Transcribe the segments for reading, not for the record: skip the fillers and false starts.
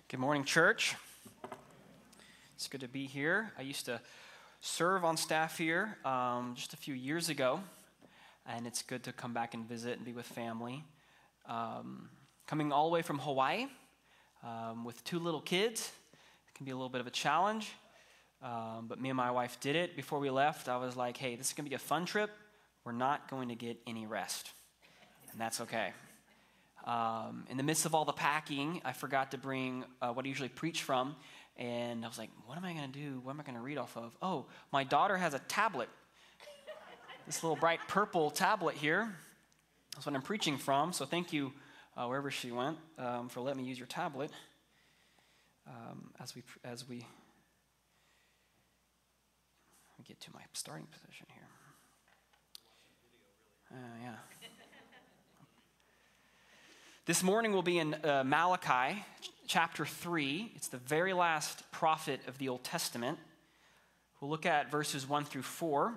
Good morning, church. It's good to be here. I used to serve on staff here just a few years ago, and it's good to come back and visit and be with family. Coming all the way from Hawaii with two little kids, it can be a little bit of a challenge, but me and my wife did it. Before we left, I was like, hey, this is going to be a fun trip. We're not going to get any rest, and that's okay. In the midst of all the packing, I forgot to bring what I usually preach from, and I was like, what am I going to do? What am I going to read off of? Oh, my daughter has a tablet, this little bright purple tablet here. That's what I'm preaching from, so thank you, wherever she went, for letting me use your tablet as we get to my starting position here. Yeah. This morning we'll be in Malachi chapter 3. It's the very last prophet of the Old Testament. We'll look at verses 1 through 4.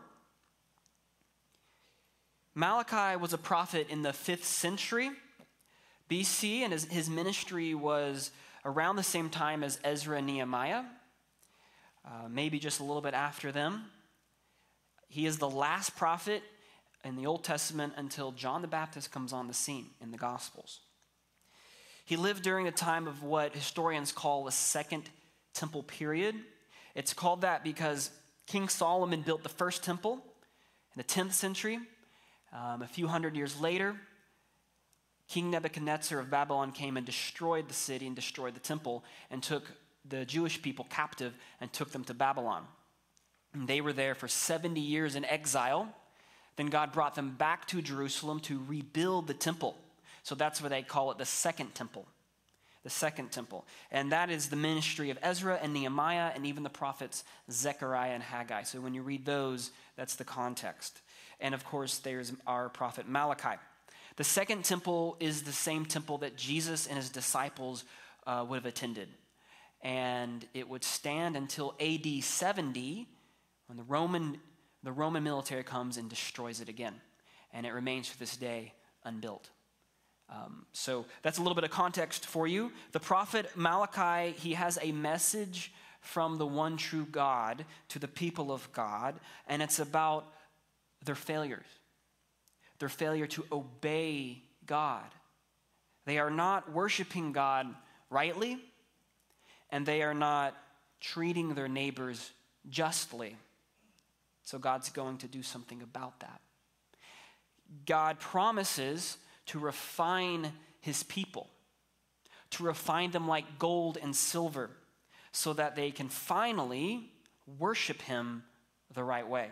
Malachi was a prophet in the 5th century BC, and his ministry was around the same time as Ezra and Nehemiah, maybe just a little bit after them. He is the last prophet in the Old Testament until John the Baptist comes on the scene in the Gospels. He lived during a time of what historians call the Second Temple period. It's called that because King Solomon built the first temple in the 10th century. A few hundred years later, King Nebuchadnezzar of Babylon came and destroyed the city and destroyed the temple and took the Jewish people captive and took them to Babylon. And they were there for 70 years in exile. Then God brought them back to Jerusalem to rebuild the temple. So that's why they call it the Second Temple. The Second Temple. And that is the ministry of Ezra and Nehemiah and even the prophets Zechariah and Haggai. So when you read those, that's the context. And of course, there's our prophet Malachi. The Second Temple is the same temple that Jesus and his disciples would have attended. And it would stand until AD 70 when the Roman military comes and destroys it again. And it remains to this day unbuilt. So that's a little bit of context for you. The prophet Malachi, he has a message from the one true God to the people of God, and it's about their failures, their failure to obey God. They are not worshiping God rightly, and they are not treating their neighbors justly. So God's going to do something about that. God promises to refine his people, to refine them like gold and silver, so that they can finally worship him the right way.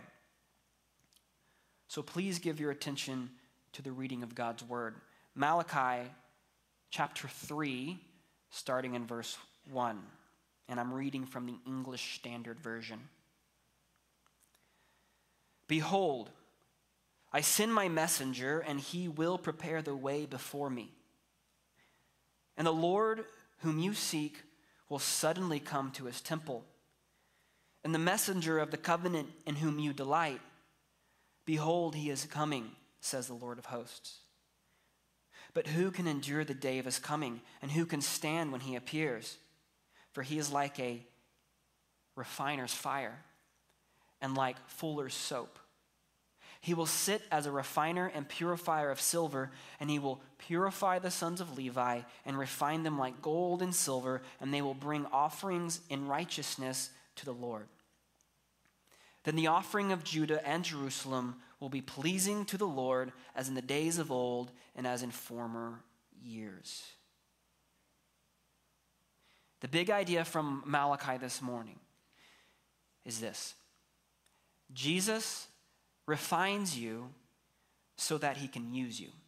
So please give your attention to the reading of God's word. Malachi chapter 3, starting in verse 1. And I'm reading from the English Standard Version. Behold, I send my messenger, and he will prepare the way before me. And the Lord whom you seek will suddenly come to his temple. And the messenger of the covenant in whom you delight, behold, he is coming, says the Lord of hosts. But who can endure the day of his coming, and who can stand when he appears? For he is like a refiner's fire, and like fuller's soap. He will sit as a refiner and purifier of silver, and he will purify the sons of Levi and refine them like gold and silver, and they will bring offerings in righteousness to the Lord. Then the offering of Judah and Jerusalem will be pleasing to the Lord as in the days of old and as in former years. The big idea from Malachi this morning is this: Jesus refines you so that he can use you.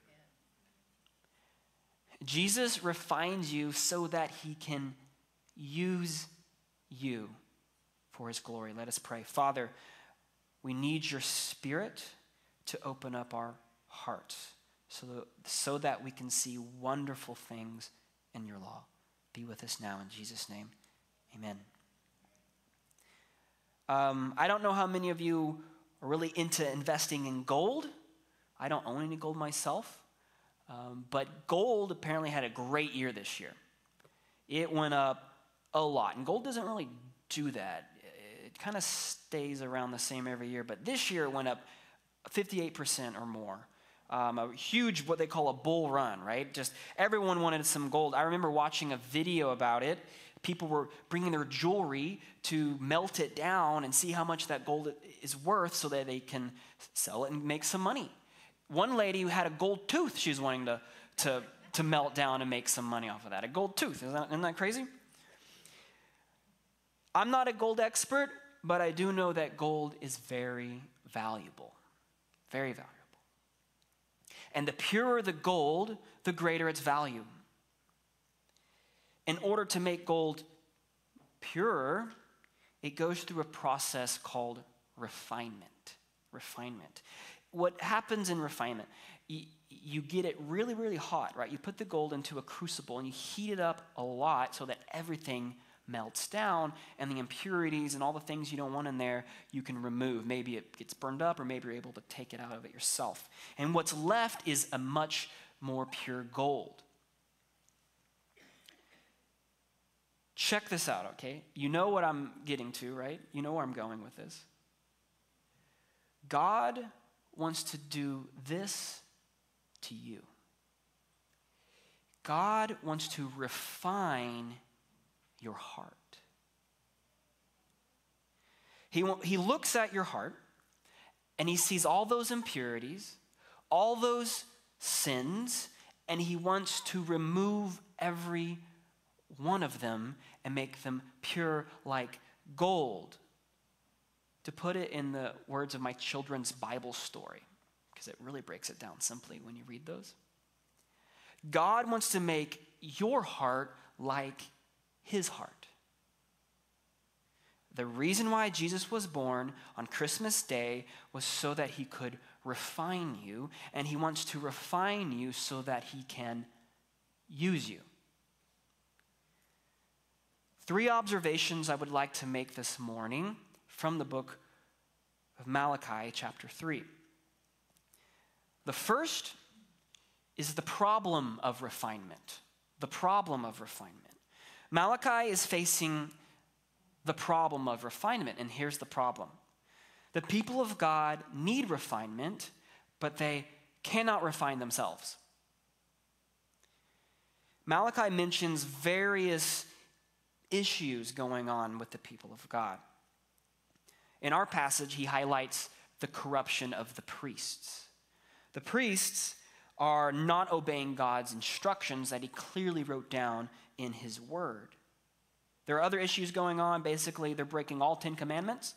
Jesus refines you so that he can use you for his glory. Let us pray. Father, we need your Spirit to open up our hearts so that we can see wonderful things in your law. Be with us now in Jesus' name. Amen. I don't know how many of you are really into investing in gold. I don't own any gold myself, but gold apparently had a great year this year. It went up a lot. And gold doesn't really do that. It kind of stays around the same every year. But this year it went up 58% or more. A huge, what they call a bull run, right? Just everyone wanted some gold. I remember watching a video about it. People were bringing their jewelry to melt it down and see how much that gold is worth so that they can sell it and make some money. One lady who had a gold tooth, she was wanting to melt down and make some money off of that. A gold tooth, isn't that crazy? I'm not a gold expert, but I do know that gold is very valuable. Very valuable. And the purer the gold, the greater its value. In order to make gold purer, it goes through a process called refinement. Refinement. What happens in refinement, you get it really, really hot, right? You put the gold into a crucible and you heat it up a lot so that everything melts down, and the impurities and all the things you don't want in there, you can remove. Maybe it gets burned up, or maybe you're able to take it out of it yourself. And what's left is a much more pure gold. Check this out, okay? You know what I'm getting to, right? You know where I'm going with this. God wants to do this to you. God wants to refine your heart. He looks at your heart and he sees all those impurities, all those sins, and he wants to remove every one of them and make them pure like gold. To put it in the words of my children's Bible story, because it really breaks it down simply when you read those. God wants to make your heart like his heart. The reason why Jesus was born on Christmas Day was so that he could refine you, and he wants to refine you so that he can use you. 3 observations I would like to make this morning from the book of Malachi, chapter 3. The first is the problem of refinement. The problem of refinement. Malachi is facing the problem of refinement, and here's the problem. The people of God need refinement, but they cannot refine themselves. Malachi mentions various issues going on with the people of God. In our passage, he highlights the corruption of the priests. The priests are not obeying God's instructions that he clearly wrote down in his word. There are other issues going on. Basically, they're breaking all 10 commandments.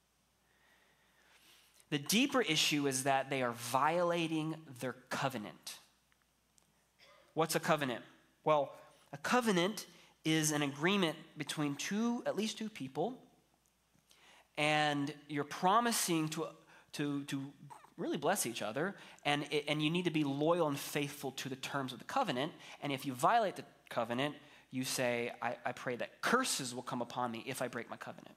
The deeper issue is that they are violating their covenant. What's a covenant? Well, a covenant is an agreement between at least two people, and you're promising to really bless each other, and you need to be loyal and faithful to the terms of the covenant. And if you violate the covenant, you say, I pray that curses will come upon me if I break my covenant.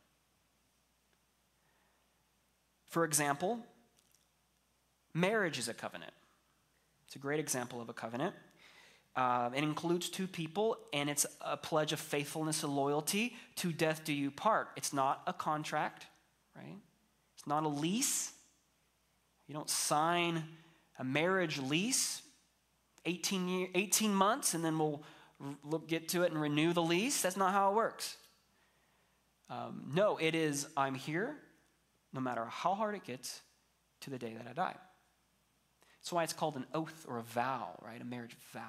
For example, marriage is a covenant. It's a great example of a covenant. It includes 2 people, and it's a pledge of faithfulness and loyalty. To death do you part. It's not a contract, right? It's not a lease. You don't sign a marriage lease, 18 months, and then we'll get to it and renew the lease. That's not how it works. No, it is, I'm here, no matter how hard it gets, to the day that I die. That's why it's called an oath or a vow, right? A marriage vow.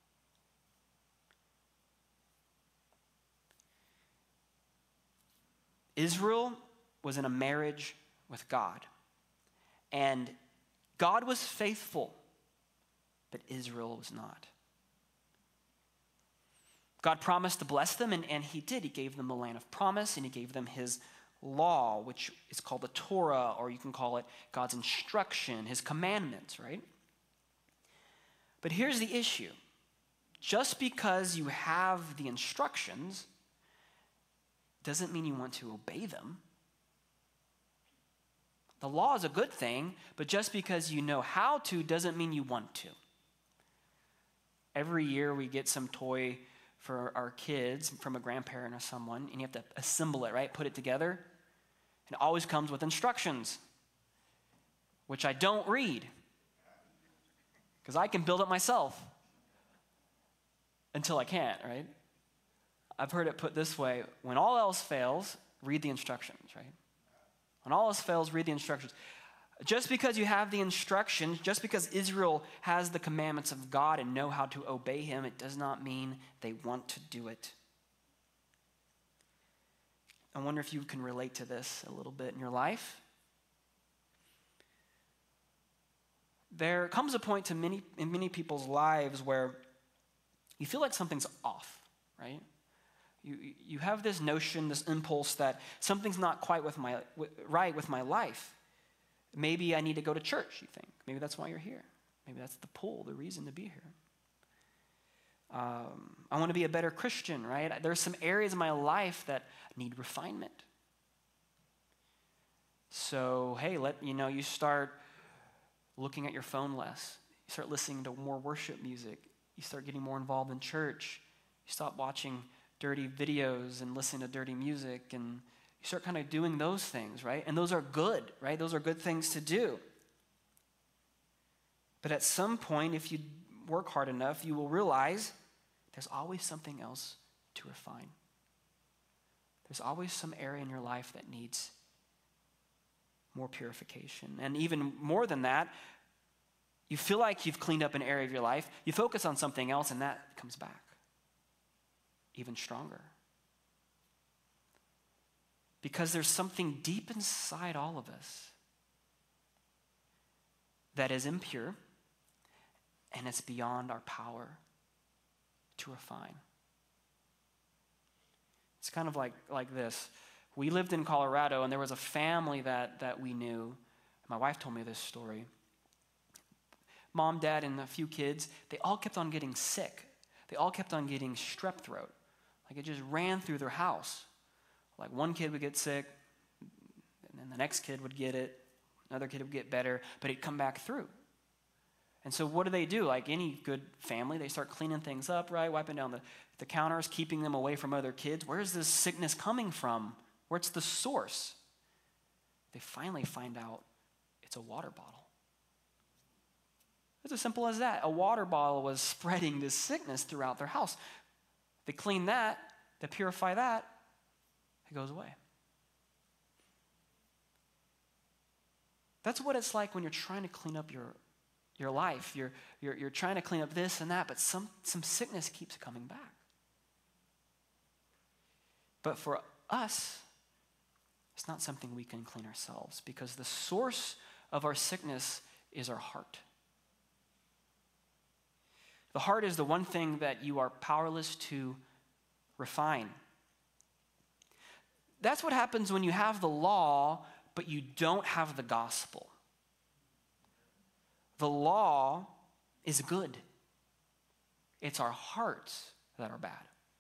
Israel was in a marriage with God. And God was faithful, but Israel was not. God promised to bless them, and he did. He gave them the land of promise, and he gave them his law, which is called the Torah, or you can call it God's instruction, his commandments, right? But here's the issue. Just because you have the instructions doesn't mean you want to obey them. The law is a good thing, but just because you know how to doesn't mean you want to. Every year we get some toy for our kids from a grandparent or someone, and you have to assemble it, right? Put it together. And it always comes with instructions, which I don't read because I can build it myself until I can't, right? I've heard it put this way: when all else fails, read the instructions, right? When all else fails, read the instructions. Just because you have the instructions, just because Israel has the commandments of God and know how to obey him, it does not mean they want to do it. I wonder if you can relate to this a little bit in your life. There comes a point in many people's lives where you feel like something's off, right? You have this notion, this impulse that something's not quite right with my life. Maybe I need to go to church, you think. Maybe that's why you're here. Maybe that's the pull, the reason to be here. I want to be a better Christian, right? There's some areas of my life that need refinement. So, hey, you start looking at your phone less. You start listening to more worship music. You start getting more involved in church. You stop watching dirty videos and listening to dirty music, and you start kind of doing those things, right? And those are good, right? Those are good things to do. But at some point, if you work hard enough, you will realize there's always something else to refine. There's always some area in your life that needs more purification. And even more than that, you feel like you've cleaned up an area of your life, you focus on something else, and that comes back even stronger. Because there's something deep inside all of us that is impure, and it's beyond our power to refine. It's kind of like this. We lived in Colorado, and there was a family that we knew. My wife told me this story. Mom, dad, and a few kids, they all kept on getting sick. They all kept on getting strep throat. Like it just ran through their house. Like one kid would get sick, and then the next kid would get it, another kid would get better, but it'd come back through. And so what do? Like any good family, they start cleaning things up, right? Wiping down the counters, keeping them away from other kids. Where's this sickness coming from? Where's the source? They finally find out it's a water bottle. It's as simple as that. A water bottle was spreading this sickness throughout their house. They clean that, they purify that, it goes away. That's what it's like when you're trying to clean up your life. You're trying to clean up this and that, but some sickness keeps coming back. But for us, it's not something we can clean ourselves, because the source of our sickness is our heart. The heart is the one thing that you are powerless to refine. That's what happens when you have the law, but you don't have the gospel. The law is good. It's our hearts that are bad.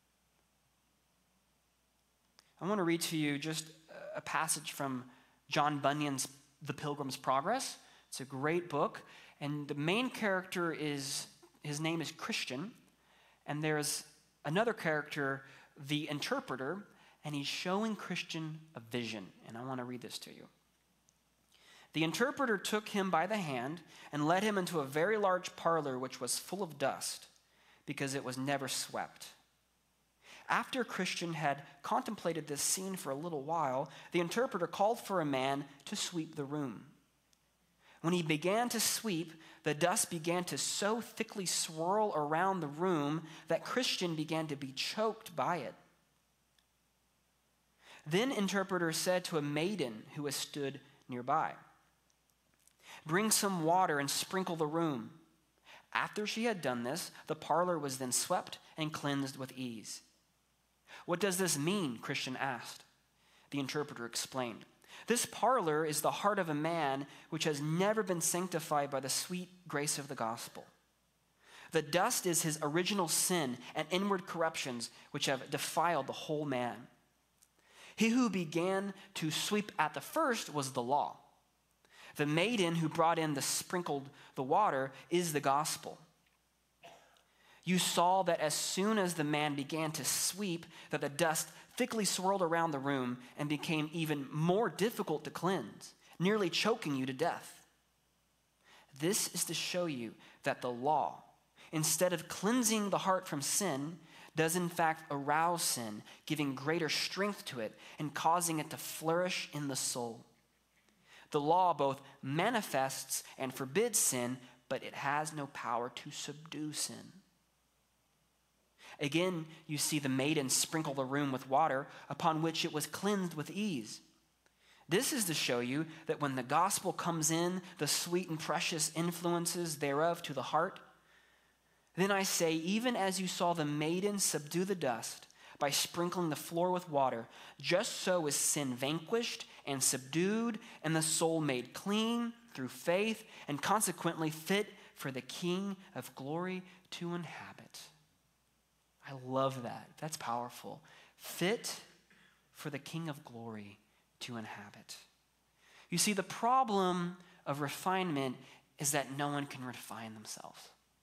I want to read to you just a passage from John Bunyan's The Pilgrim's Progress. It's a great book, and the main character his name is Christian, and there's another character, the interpreter, and he's showing Christian a vision, and I want to read this to you. The interpreter took him by the hand and led him into a very large parlor which was full of dust, because it was never swept. After Christian had contemplated this scene for a little while, the interpreter called for a man to sweep the room. When he began to sweep, the dust began to so thickly swirl around the room that Christian began to be choked by it. Then interpreter said to a maiden who was stood nearby, "Bring some water and sprinkle the room." After she had done this, the parlor was then swept and cleansed with ease. "What does this mean?" Christian asked. The interpreter explained, "This parlor is the heart of a man which has never been sanctified by the sweet grace of the gospel. The dust is his original sin and inward corruptions which have defiled the whole man. He who began to sweep at the first was the law. The maiden who brought in the water is the gospel. You saw that as soon as the man began to sweep, that the dust thickly swirled around the room and became even more difficult to cleanse, nearly choking you to death. This is to show you that the law, instead of cleansing the heart from sin, does in fact arouse sin, giving greater strength to it and causing it to flourish in the soul. The law both manifests and forbids sin, but it has no power to subdue sin. Again, you see the maiden sprinkle the room with water, upon which it was cleansed with ease. This is to show you that when the gospel comes in, the sweet and precious influences thereof to the heart, then I say, even as you saw the maiden subdue the dust by sprinkling the floor with water, just so is sin vanquished and subdued, and the soul made clean through faith, and consequently fit for the King of glory to inhabit. I love that. That's powerful. Fit for the King of glory to inhabit. You see, the problem of refinement is that no one can refine themselves,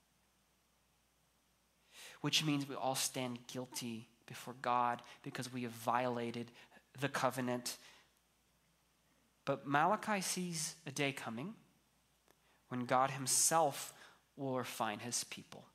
which means we all stand guilty before God because we have violated the covenant. But Malachi sees a day coming when God himself will refine his people.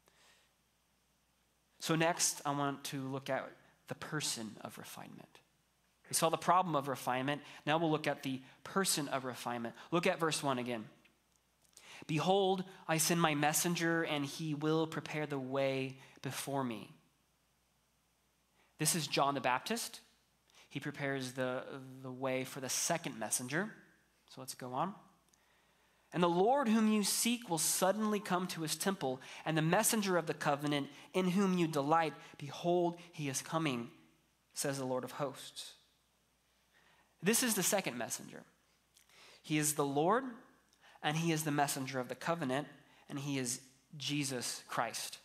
So next, I want to look at the person of refinement. We saw the problem of refinement. Now we'll look at the person of refinement. Look at verse 1 again. Behold, I send my messenger, and he will prepare the way before me. This is John the Baptist. He prepares the way for the second messenger. So let's go on. And the Lord whom you seek will suddenly come to his temple, and the messenger of the covenant in whom you delight, behold, he is coming, says the Lord of hosts. This is the second messenger. He is the Lord, and he is the messenger of the covenant, and he is Jesus Christ.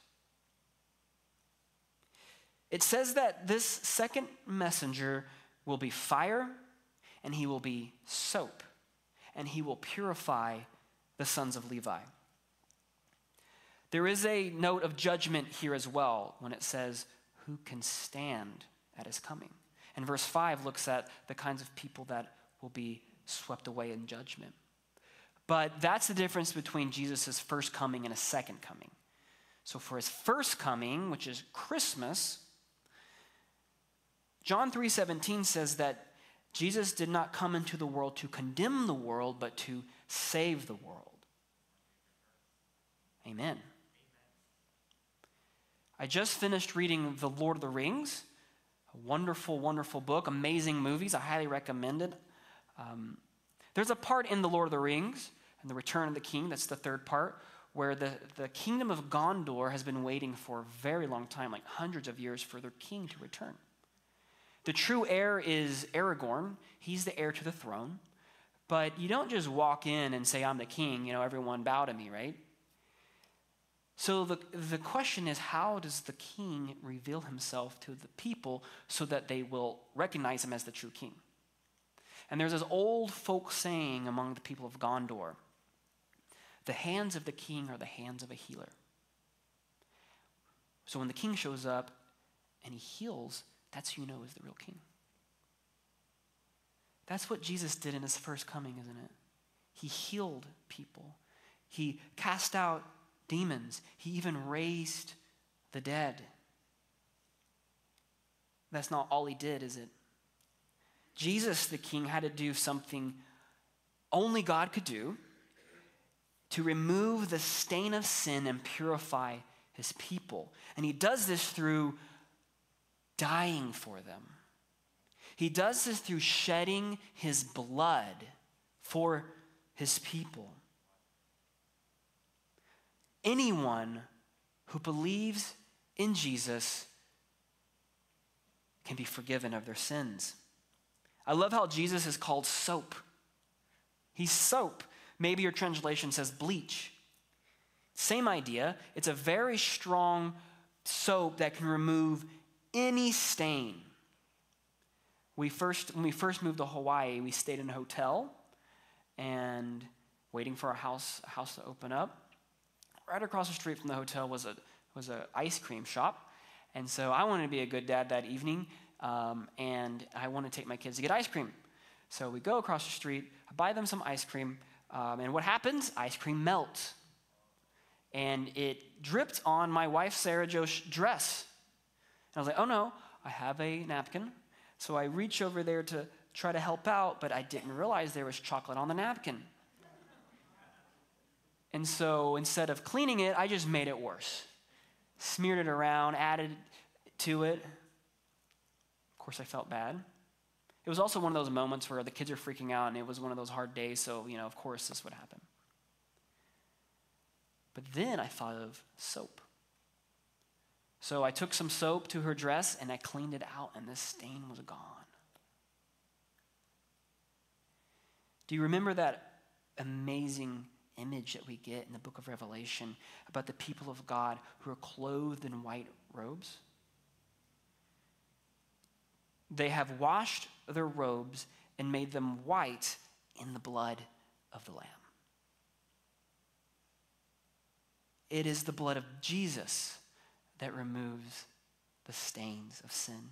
It says that this second messenger will be fire, and he will be soap, and he will purify the sons of Levi. There is a note of judgment here as well when it says, who can stand at his coming? And verse 5 looks at the kinds of people that will be swept away in judgment. But that's the difference between Jesus' first coming and his second coming. So for his first coming, which is Christmas, John 3:17 says that Jesus did not come into the world to condemn the world, but to save the world. Amen. I just finished reading The Lord of the Rings, a wonderful, wonderful book, amazing movies. I highly recommend it. There's a part in The Lord of the Rings and The Return of the King, that's the third part, where the kingdom of Gondor has been waiting for a very long time, like hundreds of years, for their king to return. The true heir is Aragorn. He's the heir to the throne. But you don't just walk in and say, I'm the king, everyone bow to me, right? So the question is, how does the king reveal himself to the people so that they will recognize him as the true king? And there's this old folk saying among the people of Gondor, the hands of the king are the hands of a healer. So when the king shows up and he heals, that's who you know is the real king. That's what Jesus did in his first coming, isn't it? He healed people. He cast out demons. He even raised the dead. That's not all he did, is it? Jesus, the king, had to do something only God could do to remove the stain of sin and purify his people. And he does this through dying for them. He does this through shedding his blood for his people. Anyone who believes in Jesus can be forgiven of their sins. I love how Jesus is called soap. He's soap. Maybe your translation says bleach. Same idea. It's a very strong soap that can remove any stain. When we first moved to Hawaii, we stayed in a hotel and waiting for a house to open up. Right across the street from the hotel was a was an ice cream shop. And so I wanted to be a good dad that evening, and I wanted to take my kids to get ice cream. So we go across the street, I buy them some ice cream, and what happens? Ice cream melts. And it dripped on my wife, Sarah Jo's dress. And I was like, oh no, I have a napkin. So I reach over there to try to help out, but I didn't realize there was chocolate on the napkin. And so instead of cleaning it, I just made it worse. Smeared it around, added to it. Of course, I felt bad. It was also one of those moments where the kids are freaking out, and it was one of those hard days, so, of course this would happen. But then I thought of soap. So I took some soap to her dress, and I cleaned it out, and the stain was gone. Do you remember that amazing image that we get in the book of Revelation about the people of God who are clothed in white robes? They have washed their robes and made them white in the blood of the Lamb. It is the blood of Jesus that removes the stains of sin.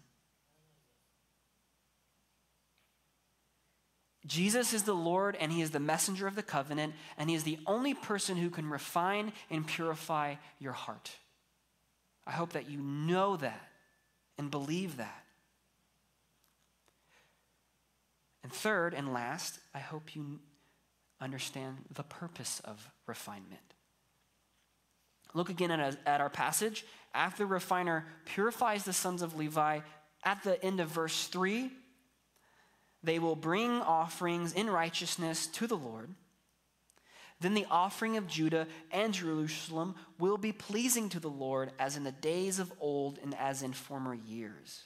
Jesus is the Lord, and he is the messenger of the covenant, and he is the only person who can refine and purify your heart. I hope that you know that and believe that. And third and last, I hope you understand the purpose of refinement. Look again at our passage. After the refiner purifies the sons of Levi, at the end of verse 3, they will bring offerings in righteousness to the Lord. Then the offering of Judah and Jerusalem will be pleasing to the Lord as in the days of old and as in former years.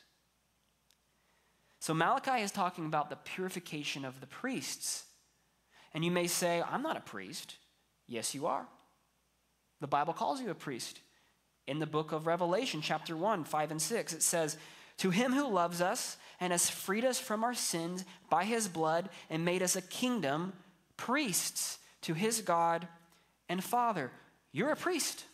So Malachi is talking about the purification of the priests. And you may say, I'm not a priest. Yes, you are. The Bible calls you a priest. In the book of Revelation, chapter 1, 5 and 6, it says, to him who loves us and has freed us from our sins by his blood and made us a kingdom, priests to his God and Father. You're a priest.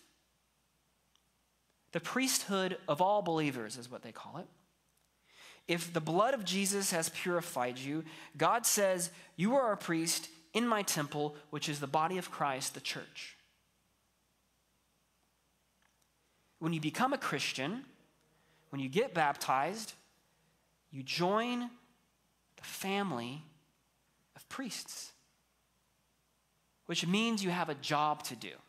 The priesthood of all believers is what they call it. If the blood of Jesus has purified you, God says, you are a priest in my temple, which is the body of Christ, the church. When you become a Christian, when you get baptized, you join the family of priests, which means you have a job to do.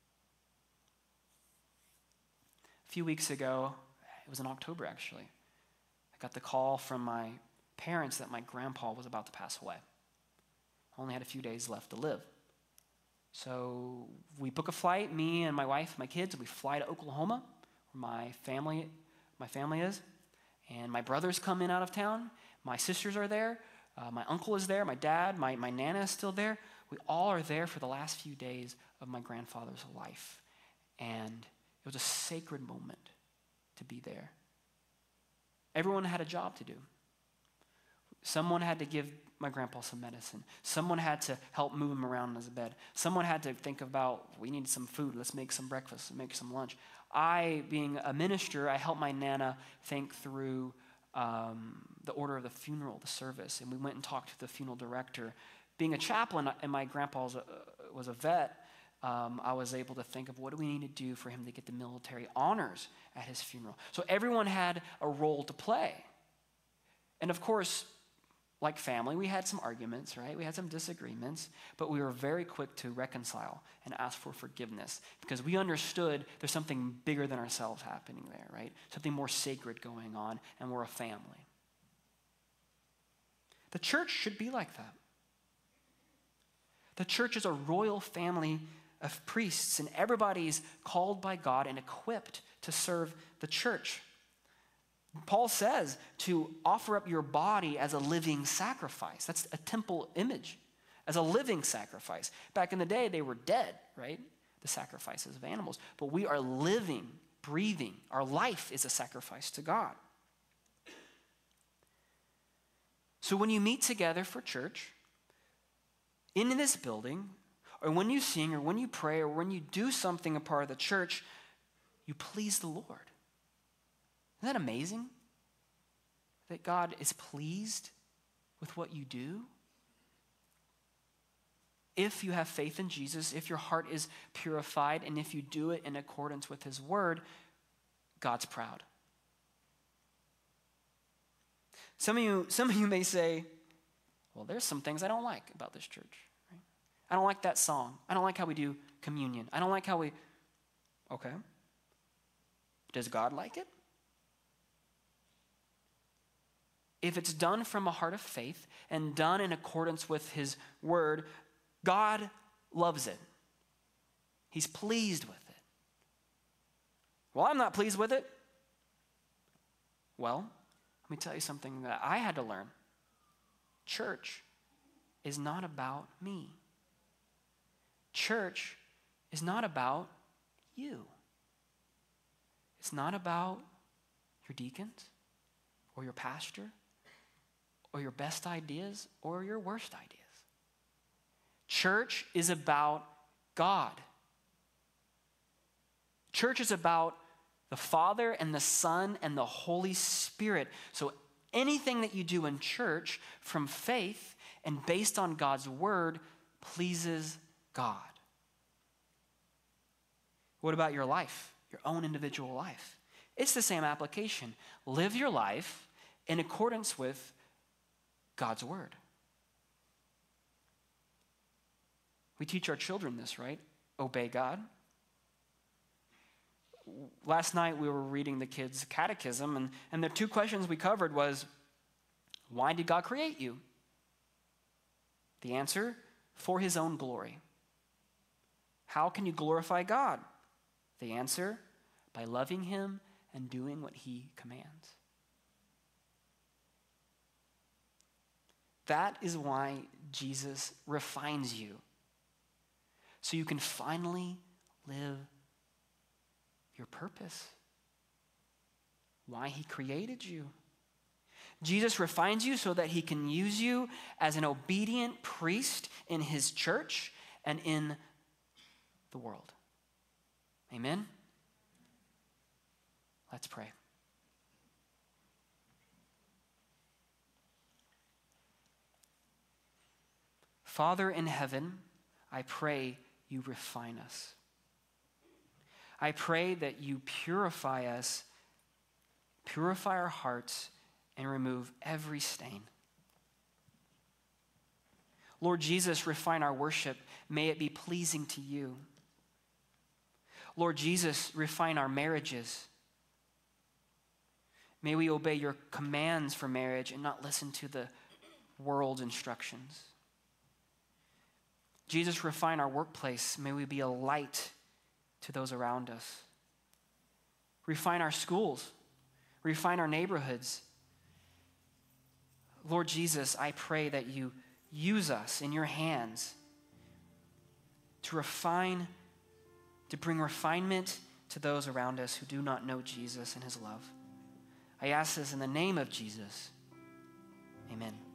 A few weeks ago, it was in October actually, I got the call from my parents that my grandpa was about to pass away. I only had a few days left to live. So we book a flight, me and my wife, my kids, and we fly to Oklahoma, where my family is. And my brothers come in out of town. My sisters are there. My uncle is there. My dad, my nana is still there. We all are there for the last few days of my grandfather's life. And it was a sacred moment to be there. Everyone had a job to do. Someone had to give my grandpa some medicine. Someone had to help move him around in his bed. Someone had to think about, we need some food. Let's make some breakfast. Let's make some lunch. I, being a minister, I helped my nana think through the order of the funeral, the service. And we went and talked to the funeral director. Being a chaplain, and my grandpa was a vet, I was able to think of what do we need to do for him to get the military honors at his funeral. So everyone had a role to play. And of course, like family, we had some arguments, right? We had some disagreements, but we were very quick to reconcile and ask for forgiveness because we understood there's something bigger than ourselves happening there, right? Something more sacred going on, and we're a family. The church should be like that. The church is a royal family of priests, and everybody's called by God and equipped to serve the church. Paul says to offer up your body as a living sacrifice. That's a temple image, as a living sacrifice. Back in the day, they were dead, right? The sacrifices of animals. But we are living, breathing. Our life is a sacrifice to God. So when you meet together for church, in this building, or when you sing, or when you pray, or when you do something a part of the church, you please the Lord. Isn't that amazing? That God is pleased with what you do? If you have faith in Jesus, if your heart is purified, and if you do it in accordance with his word, God's proud. Some of you may say, well, there's some things I don't like about this church. Right? I don't like that song. I don't like how we do communion. I don't like how we... Okay. Does God like it? If it's done from a heart of faith and done in accordance with his word, God loves it. He's pleased with it. Well, I'm not pleased with it. Well, let me tell you something that I had to learn. Church is not about me. Church is not about you. It's not about your deacons or your pastor or your best ideas or your worst ideas. Church is about God. Church is about the Father and the Son and the Holy Spirit. So anything that you do in church from faith and based on God's word pleases God. What about your life, your own individual life? It's the same application. Live your life in accordance with God's word. We teach our children this, right? Obey God. Last night we were reading the kids' catechism, and the two questions we covered was, why did God create you? The answer, for his own glory. How can you glorify God? The answer, by loving him and doing what he commands. That is why Jesus refines you. So you can finally live your purpose. Why he created you. Jesus refines you so that he can use you as an obedient priest in his church and in the world. Amen? Let's pray. Father in heaven, I pray you refine us. I pray that you purify us, purify our hearts, and remove every stain. Lord Jesus, refine our worship. May it be pleasing to you. Lord Jesus, refine our marriages. May we obey your commands for marriage and not listen to the world's instructions. Jesus, refine our workplace. May we be a light to those around us. Refine our schools. Refine our neighborhoods. Lord Jesus, I pray that you use us in your hands to refine, to bring refinement to those around us who do not know Jesus and his love. I ask this in the name of Jesus. Amen.